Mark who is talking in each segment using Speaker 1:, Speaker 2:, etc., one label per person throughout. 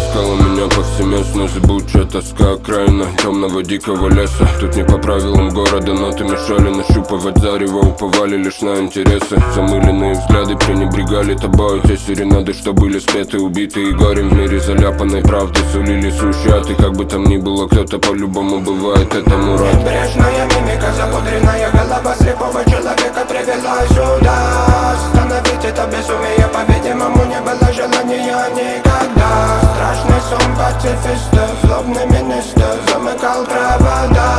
Speaker 1: искала меня повсеместно. Зыбучая тоска окраина темного дикого леса. Тут не по правилам города ноты мешали нащупывать зарево. Уповали лишь на интересы. Замыленные взгляды пренебрегали тобой. Те серенады, что были спеты, убиты и горем в мире заляпанной правды, сулили сущаты. Как бы там ни было, кто-то по-любому бывает этому рад.
Speaker 2: Небрежная мимика, запудренная голова слепого человека привела сюда. Остановить это безумие, по-видимому, не было желания никогда. Страшный сон пацифиста, злобный министр замыкал провода.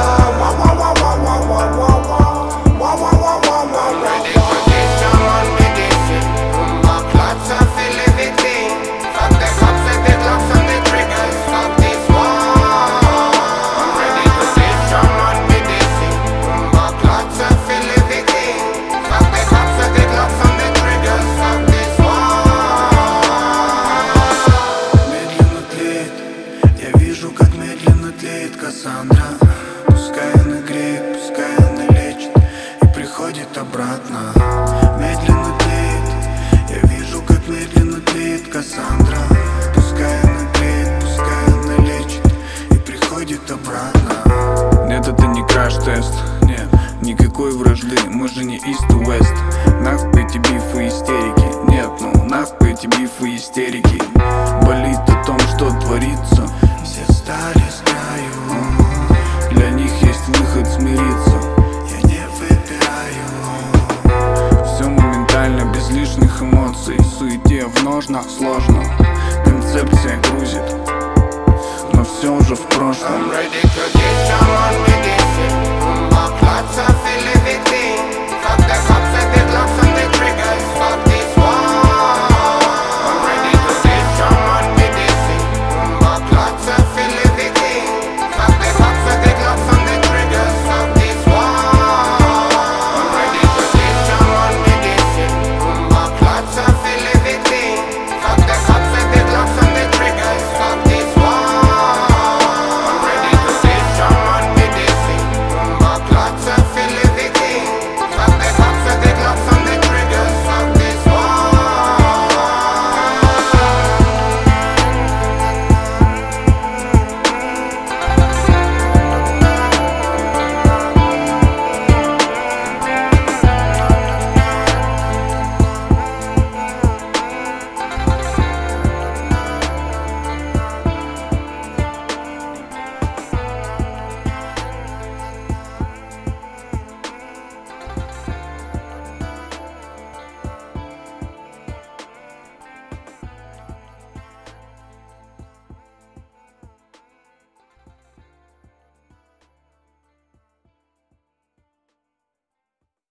Speaker 2: Как медленно тлеет Кассандра. Пускай она греет, пускай она лечит и приходит обратно. Медленно тлеет, я вижу, как медленно тлеет Кассандра. Пускай она греет, пускай она лечит и приходит обратно.
Speaker 3: Нет, это не краш-тест, нет, никакой вражды, мы же не East to West.